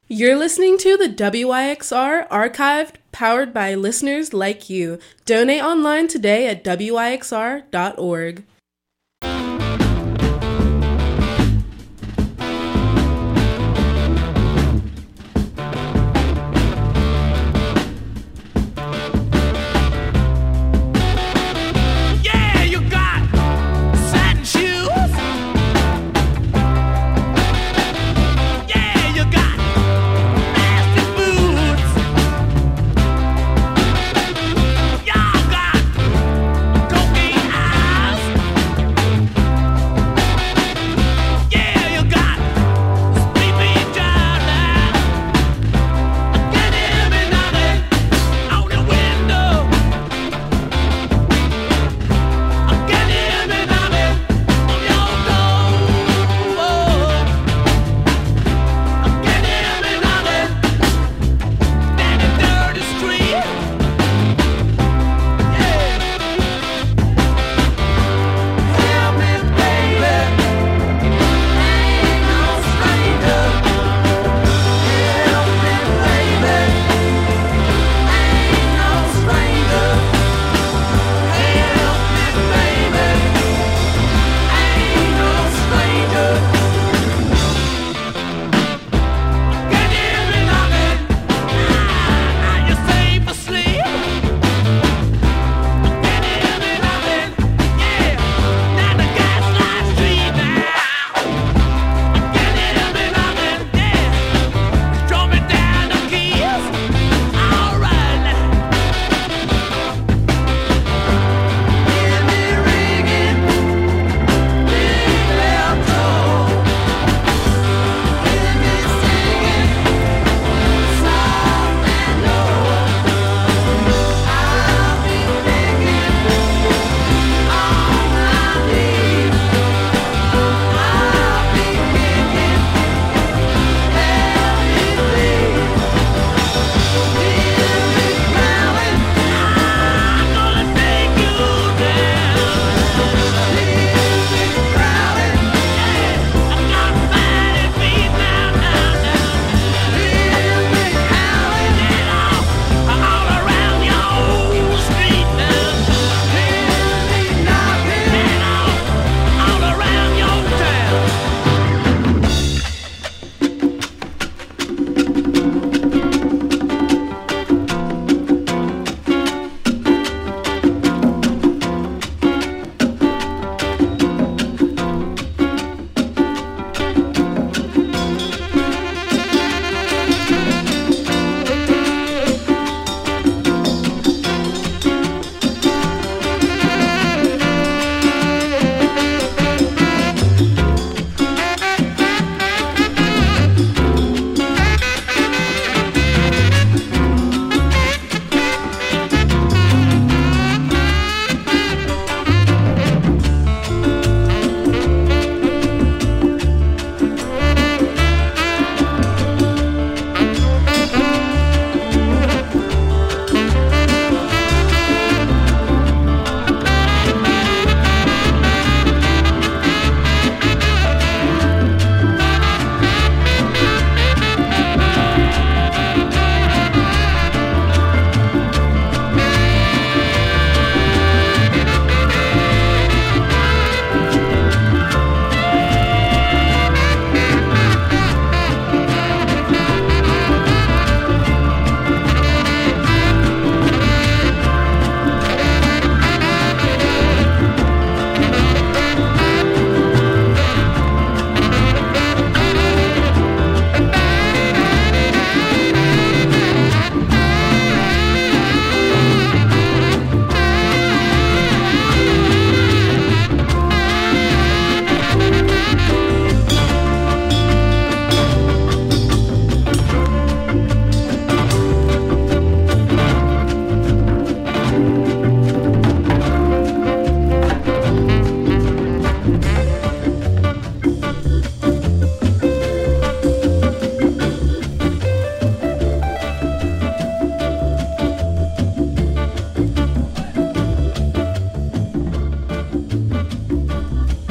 You're listening to the WYXR Archived, powered by listeners like you. Donate online today at wyxr.org.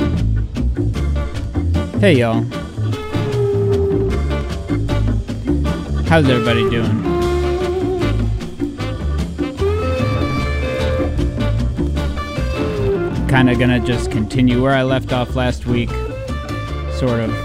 Hey y'all. How's everybody doing? Kind of gonna just continue where I left off last week. Sort of.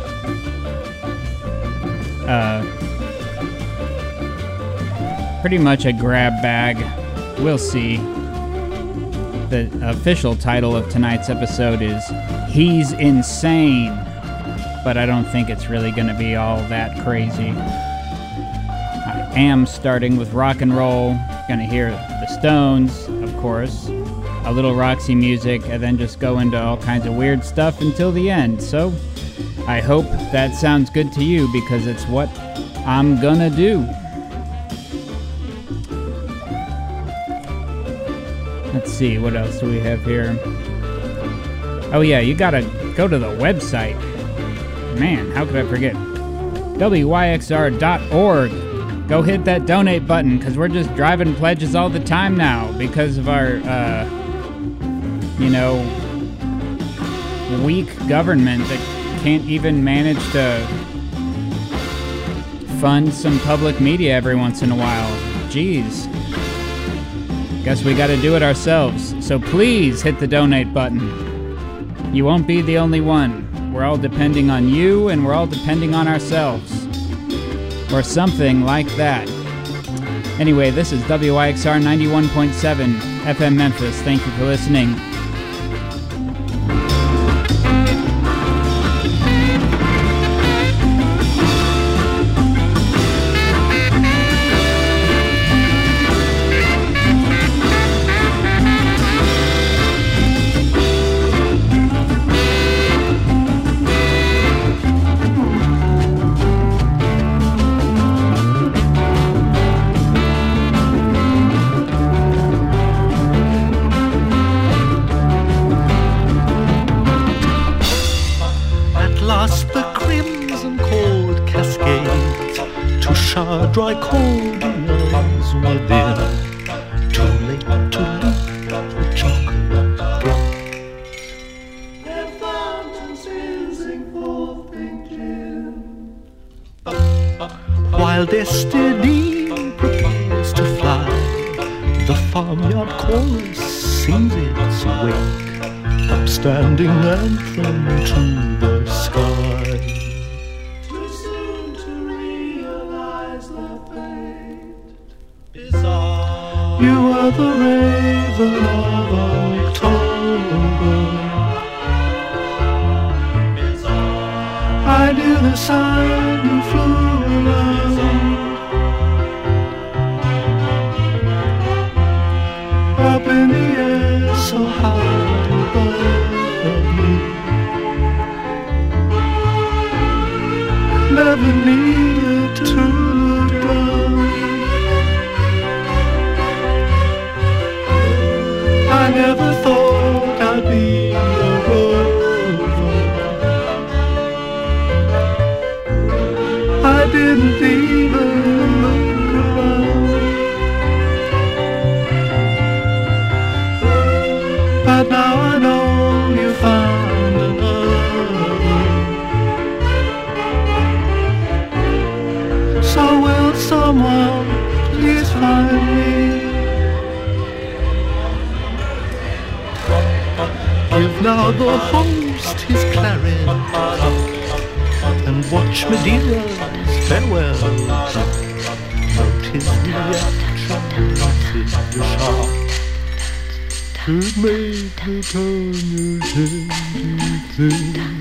Pretty much a grab bag. We'll see. The official title of tonight's episode is He's Insane, but I don't think it's really going to be all that crazy. I am starting with rock and roll. Going to hear the Stones, of course, a little Roxy music, and then just go into all kinds of weird stuff until the end. So I hope that sounds good to you, because it's what I'm gonna do. Let's see, what else do we have here? Oh yeah, you gotta go to the website. Man, how could I forget? WYXR.org. Go hit that donate button, because we're just driving pledges all the time now because of our, weak government that can't even manage to fund some public media every once in a while. Jeez. Guess we gotta do it ourselves. So please hit the donate button. You won't be the only one. We're all depending on you, and we're all depending on ourselves. Or something like that. Anyway, this is WYXR 91.7 FM Memphis. Thank you for listening. Dry cordials within, too late to leap the chocolate drops. Their fountains hissing forth pink gin, while destiny prepares to fly. The farmyard chorus sings its wake, upstanding anthem to the sky. You are the raven of October. I knew the sign you flew around, up in the air so high above me. Never needed to look down. I never thought I'd be a rover. I didn't even look around. But now I know you found another. So will someone please find me? Give now the host his claret and watch Medeiros farewell. Note his reaction, his sharp. It made me turn your head.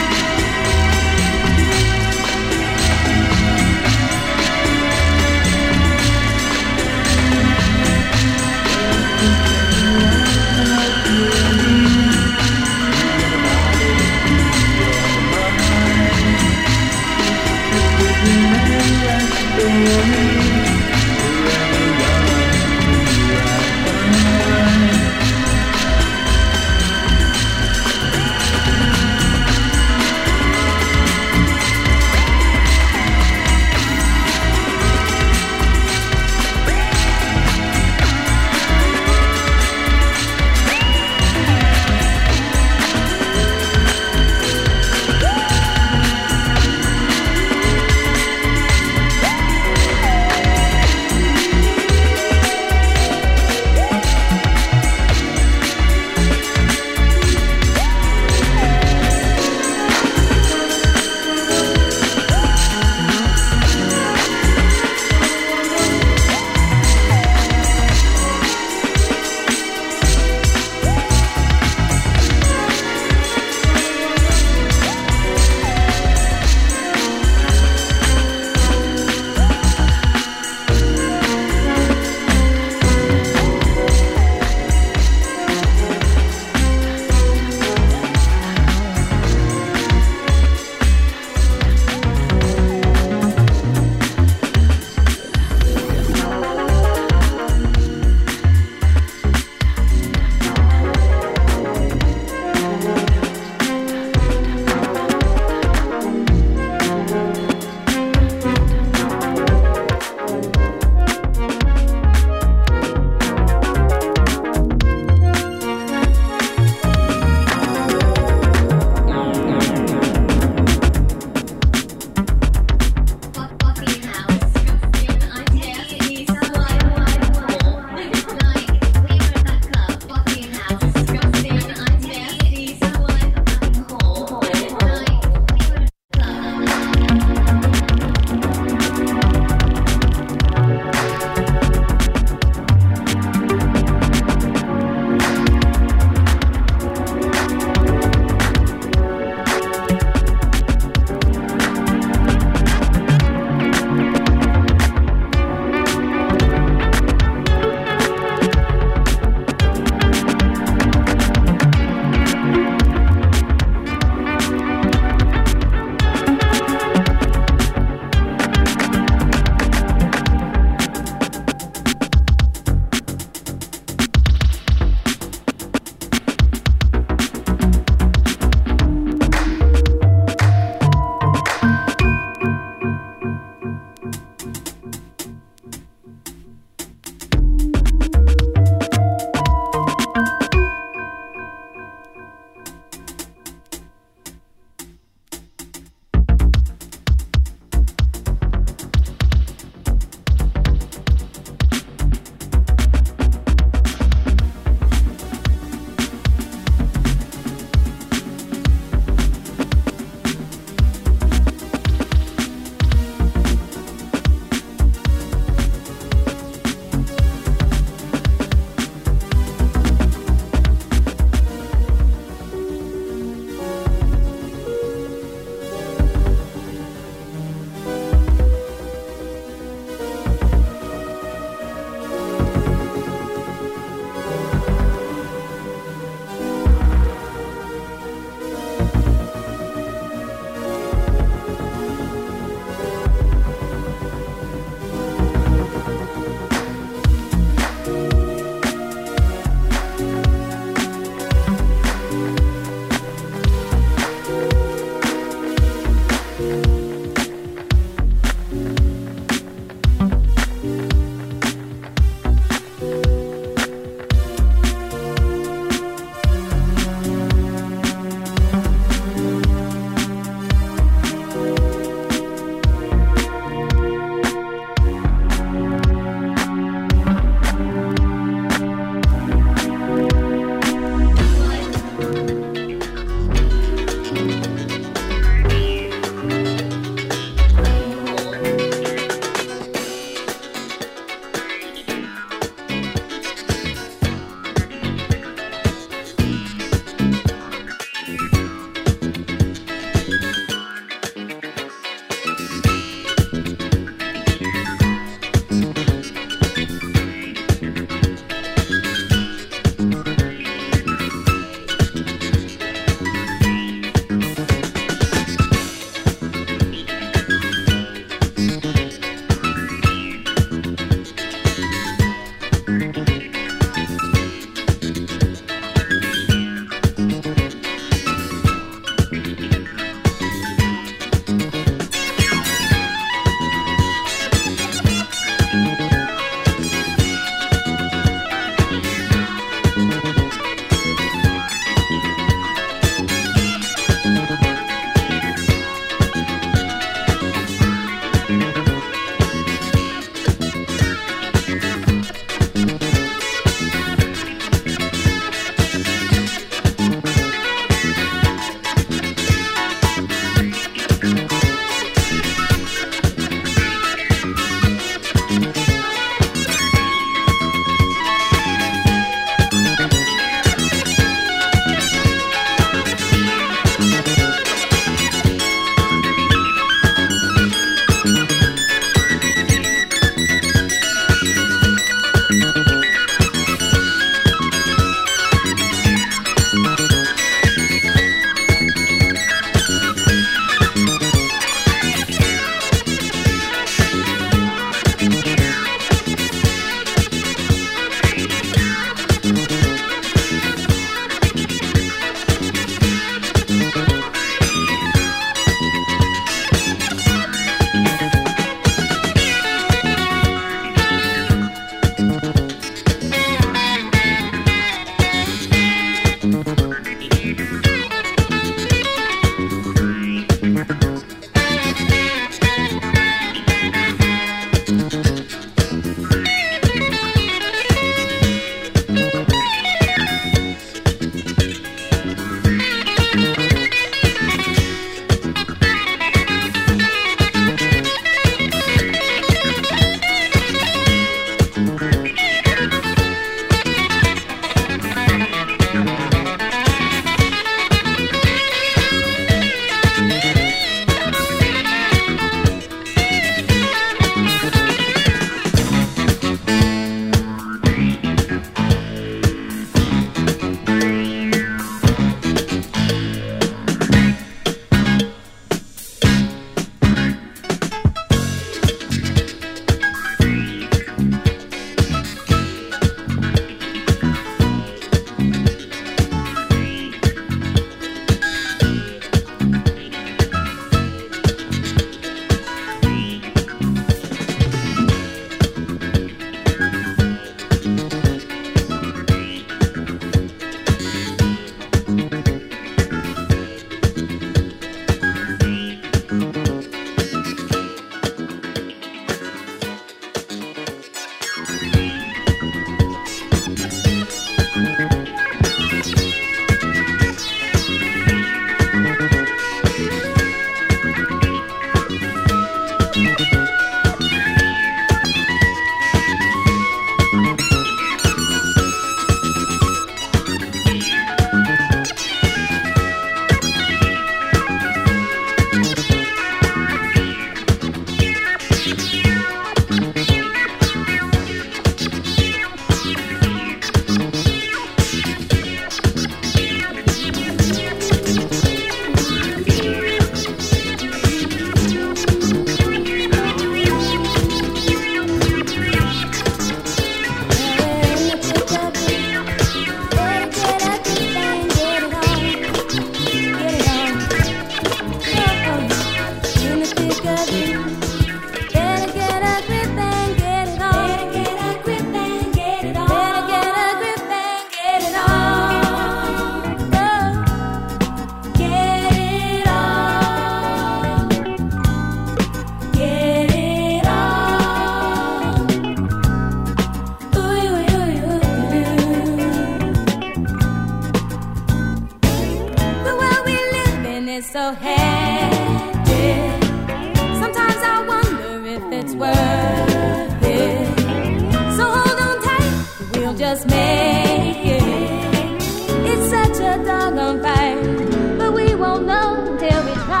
is so hectic. Sometimes I wonder if it's worth it. So hold on tight, we'll just make it. It's such a doggone fight, but we won't know until we try.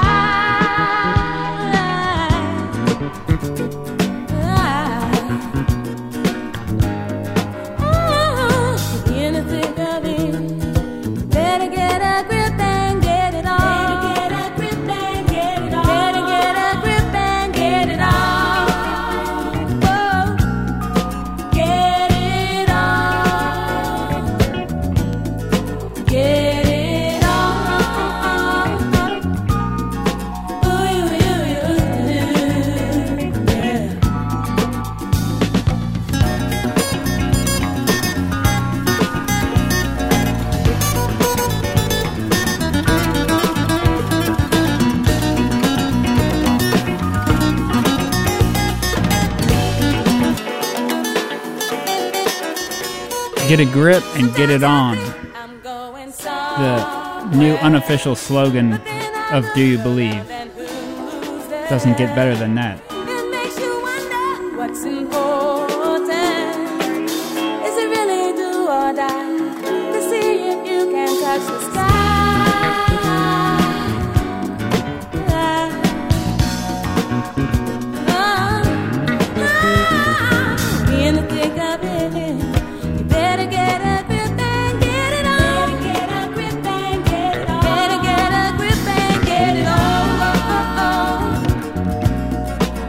In the thick of it, better get a grip and get it on. Better get a grip and get it on. Better get a grip and get it on. Whoa. Get it on. Get it on. Ooh, yeah. Get a grip and get it on. I'm going The new unofficial slogan of Do You Believe. Doesn't get better than that. It makes you wonder what's important. Is it really do or die to see if you can touch the sky? In the thick of it, you better get a grip and get it on. Better get a grip and get it on. Better get a grip and get it on.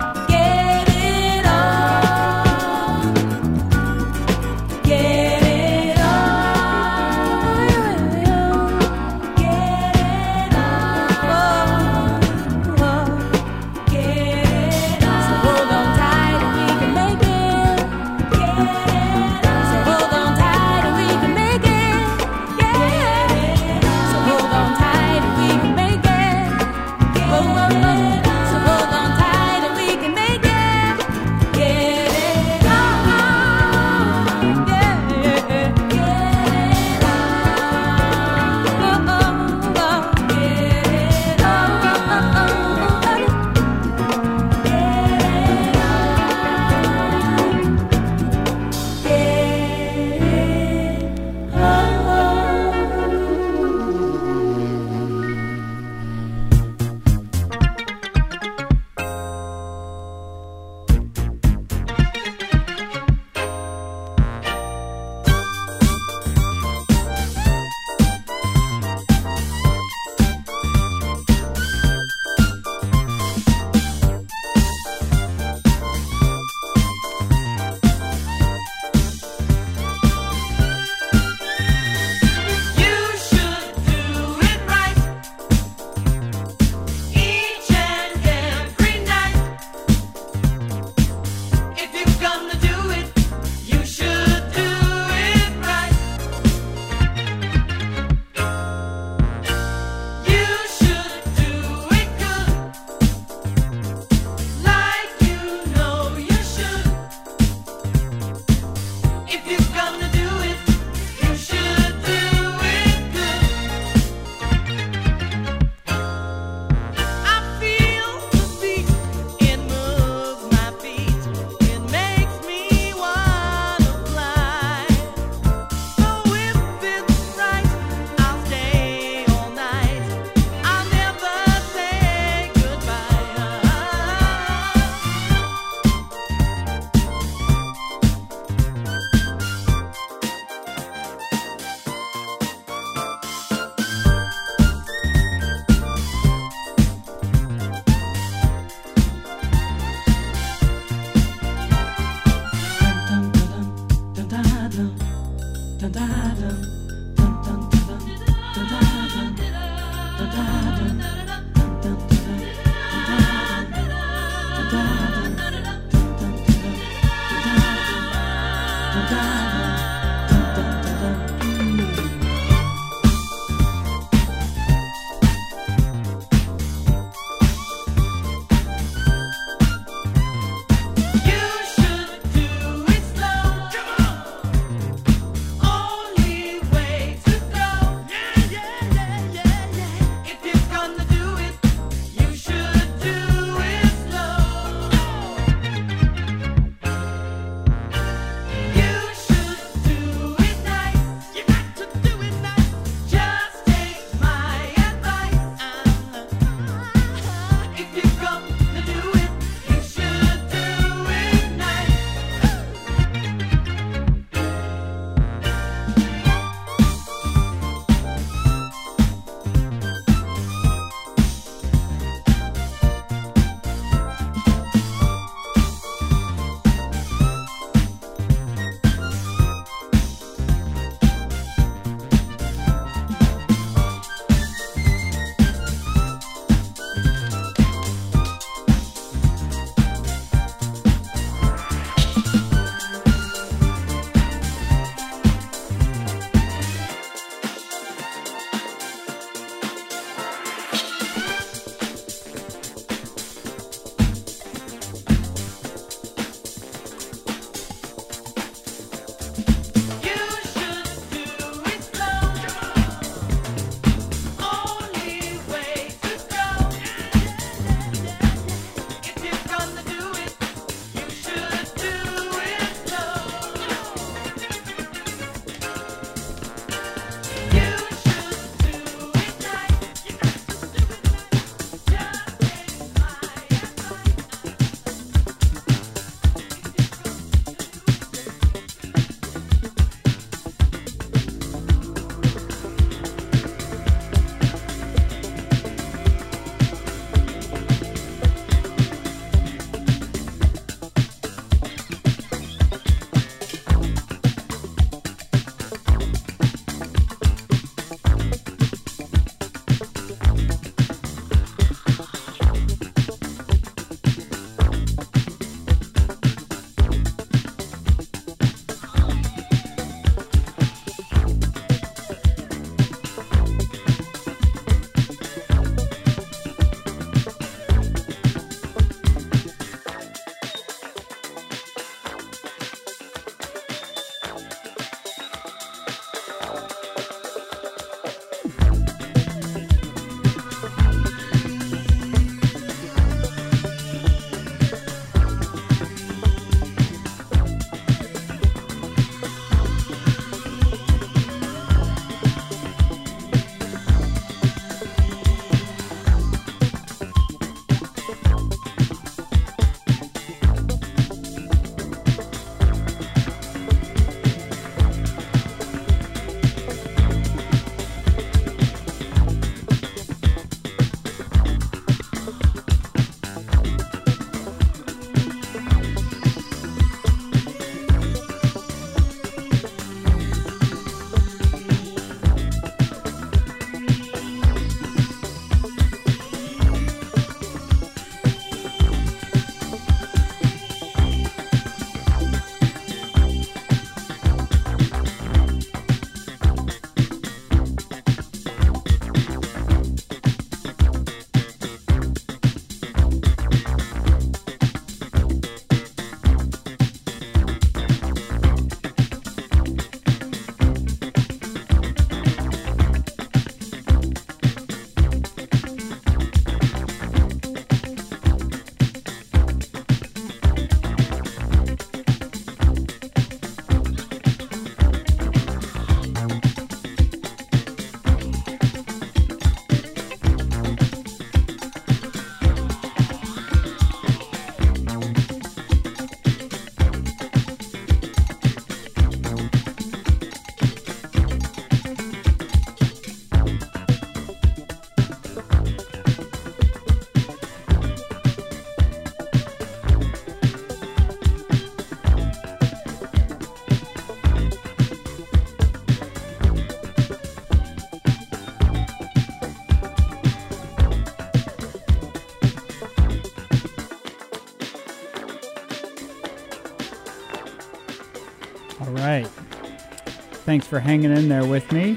Thanks for hanging in there with me.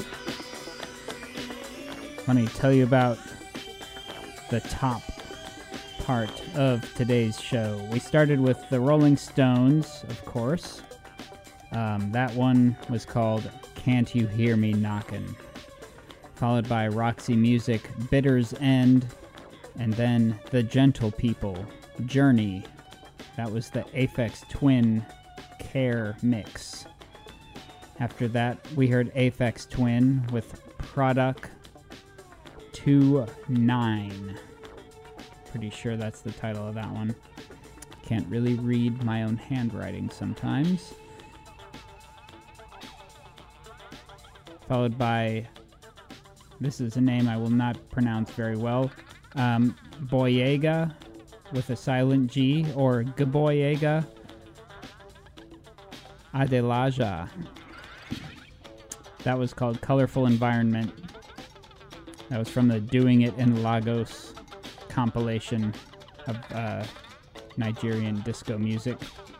Let me tell you about the top part of today's show. We started with the Rolling Stones, of course. That one was called Can't You Hear Me Knockin', followed by Roxy Music, Bitter's End, and then The Gentle People, Journey. That was the Aphex Twin Care mix. After that, we heard Aphex Twin with Product 29. Pretty sure that's the title of that one. Can't really read my own handwriting sometimes. Followed by, this is a name I will not pronounce very well, Boyega with a silent G, or Gboyega Adelaja. That was called Colorful Environment. That was from the Doing It in Lagos compilation of Nigerian disco music.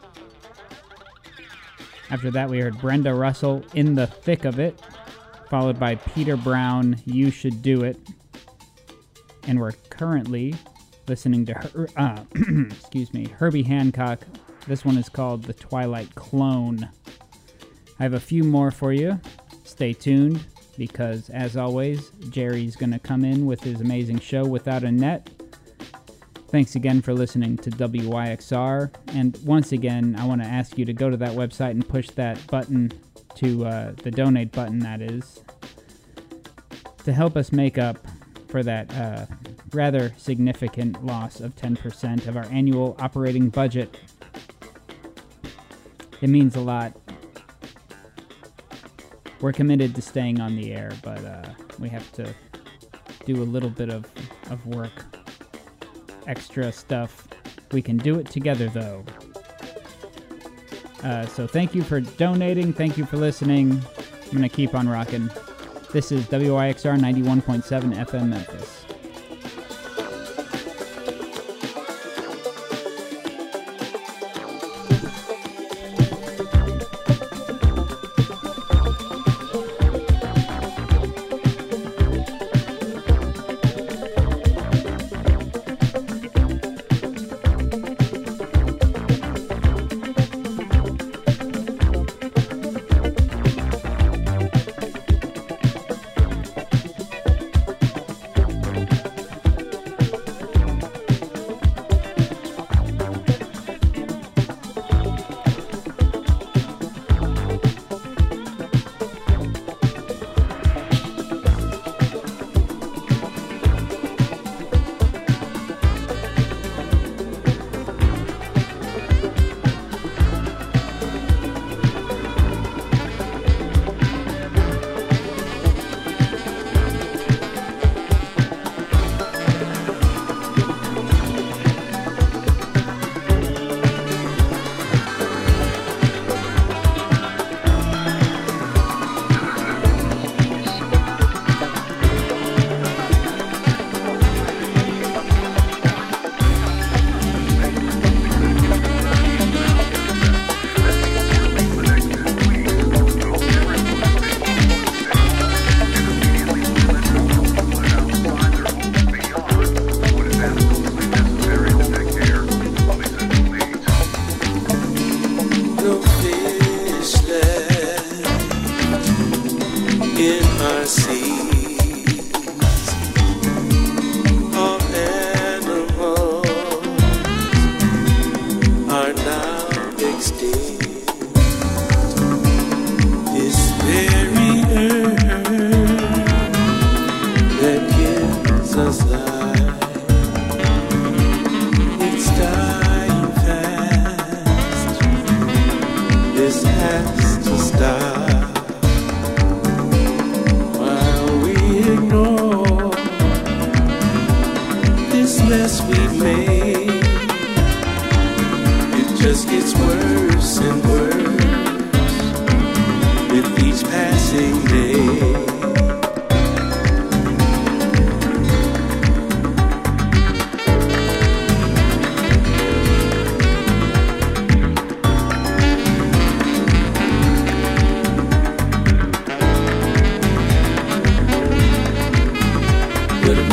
After that, we heard Brenda Russell, In the Thick of It, followed by Peter Brown, You Should Do It. And we're currently listening to Herbie Hancock. This one is called The Twilight Clone. I have a few more for you. Stay tuned, because as always, Jerry's going to come in with his amazing show Without a Net. Thanks again for listening to WYXR. And once again, I want to ask you to go to that website and push that button to the donate button, that is, to help us make up for that rather significant loss of 10% of our annual operating budget. It means a lot. We're committed to staying on the air, but we have to do a little bit of work, extra stuff. We can do it together, though. So thank you for donating. Thank you for listening. I'm going to keep on rocking. This is WYXR 91.7 FM Memphis.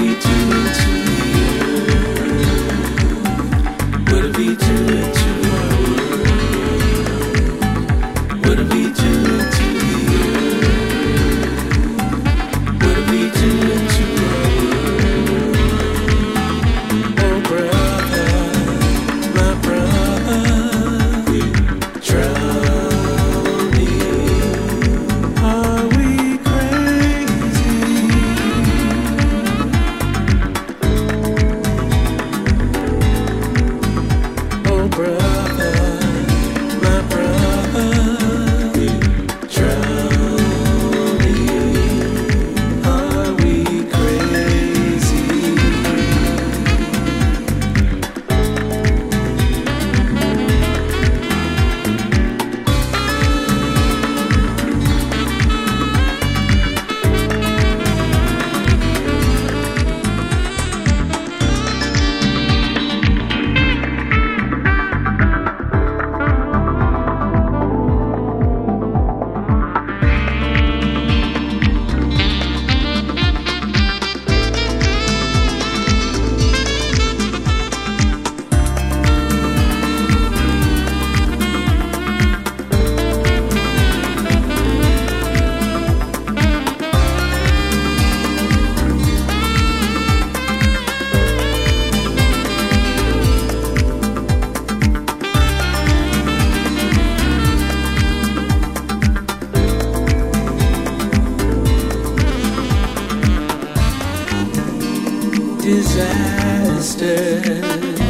Disasters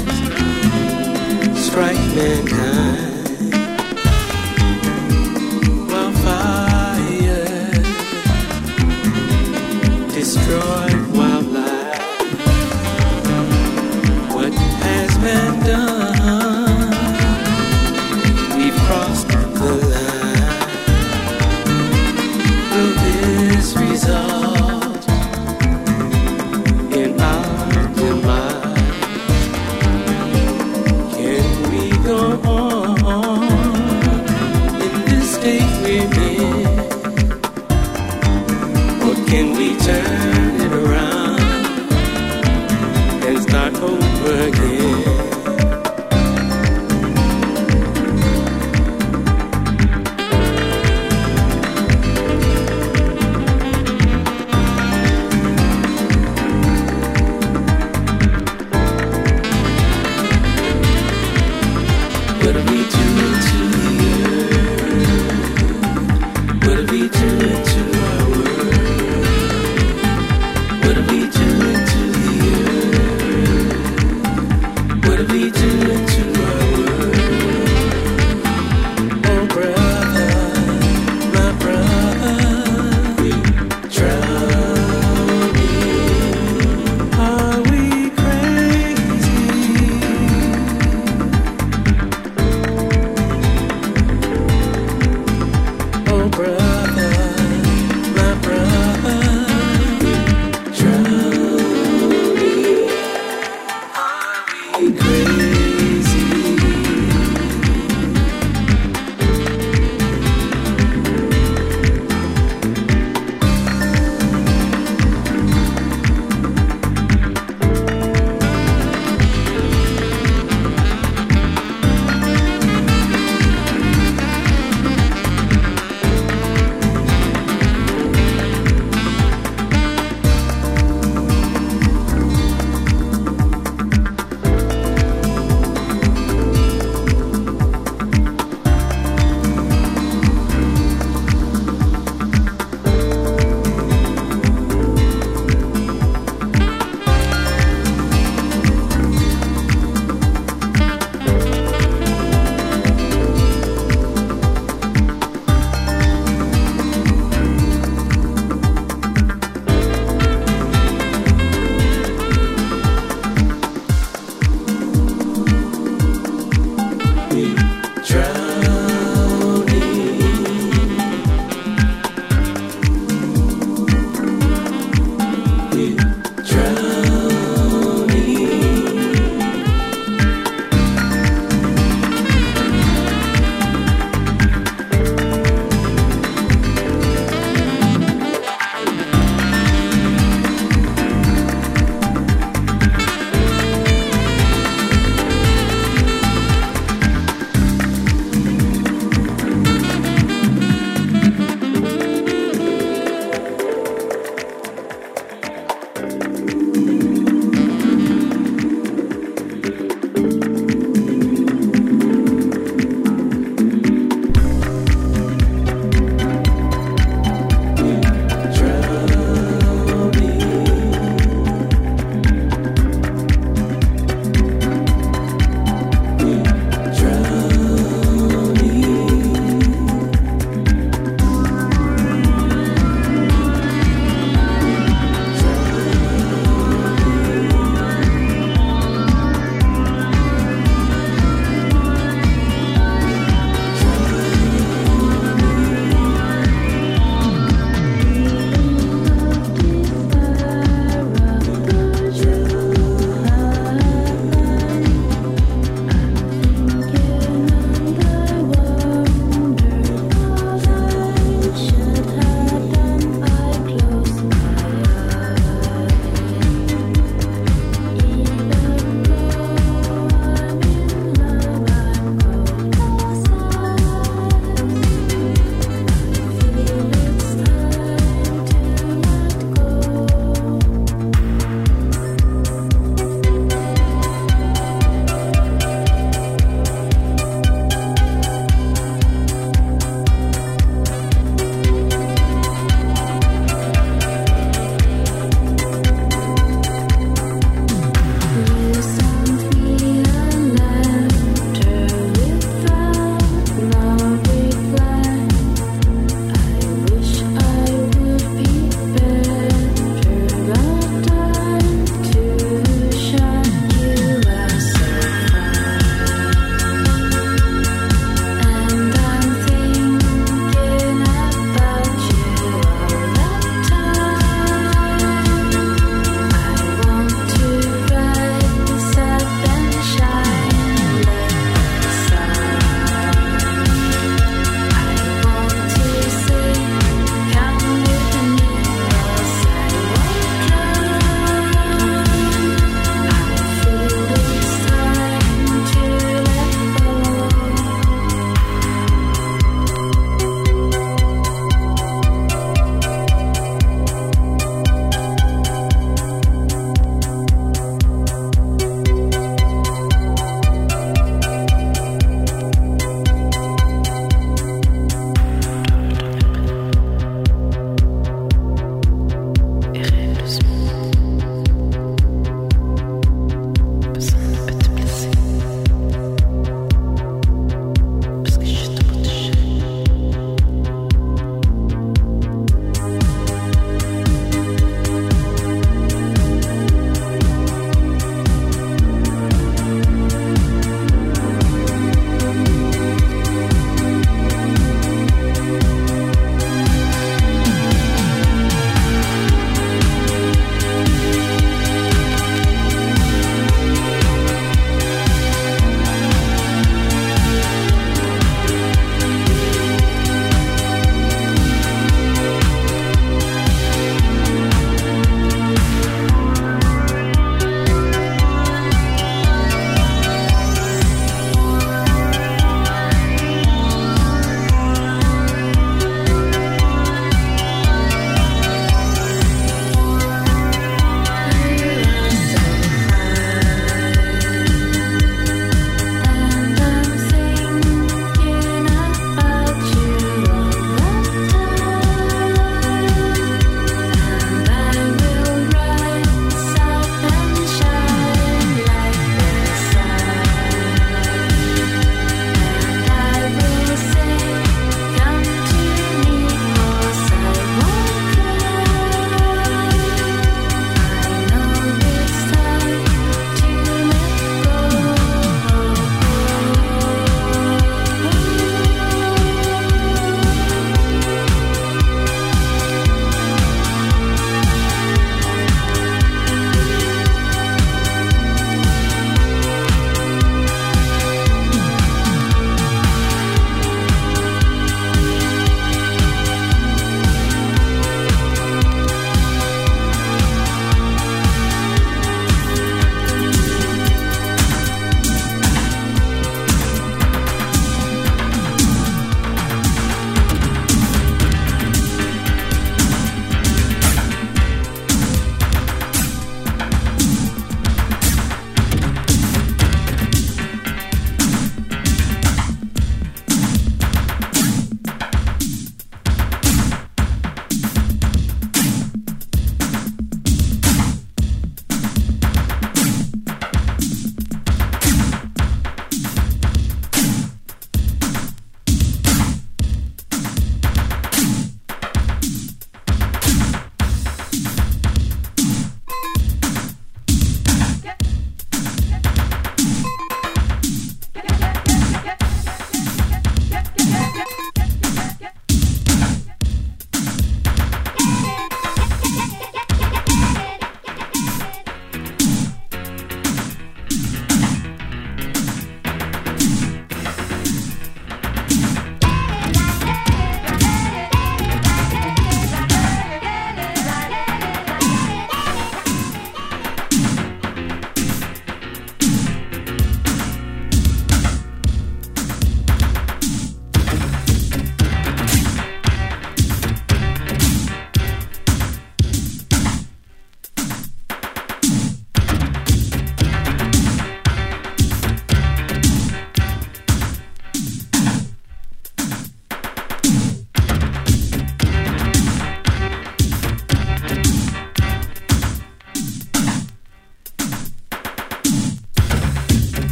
strike mankind, while fire destroyed wildlife. What has been done? We've crossed the line. Will this result in our demise? Can we go on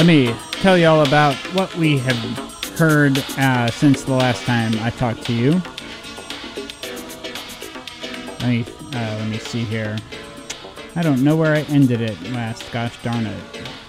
let me tell you all about what we have heard since the last time I talked to you. Let me see here. I don't know where I ended it last. Gosh darn it.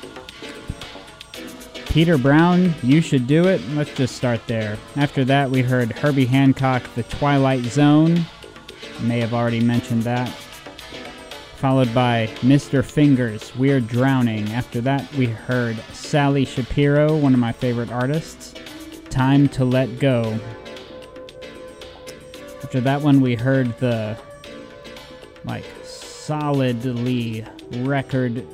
Peter Brown, You Should Do It. Let's just start there. After that, we heard Herbie Hancock, The Twilight Zone. May have already mentioned that. Followed by Mr. Fingers, We're Drowning. After that, we heard Sally Shapiro, one of my favorite artists, Time to Let Go. After that one, we heard the, solidly record,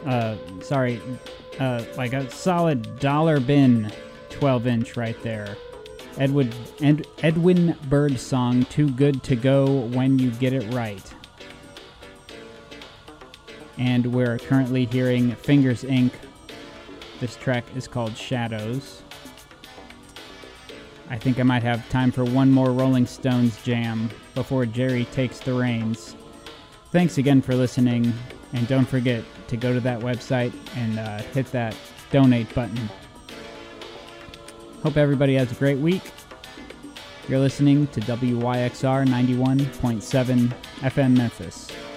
like a solid dollar bin 12-inch right there. Edwin Bird song, Too Good to Go When You Get It Right. And we're currently hearing Fingers Inc. This track is called Shadows. I think I might have time for one more Rolling Stones jam before Jerry takes the reins. Thanks again for listening, and don't forget to go to that website and hit that donate button. Hope everybody has a great week. You're listening to WYXR 91.7 FM Memphis.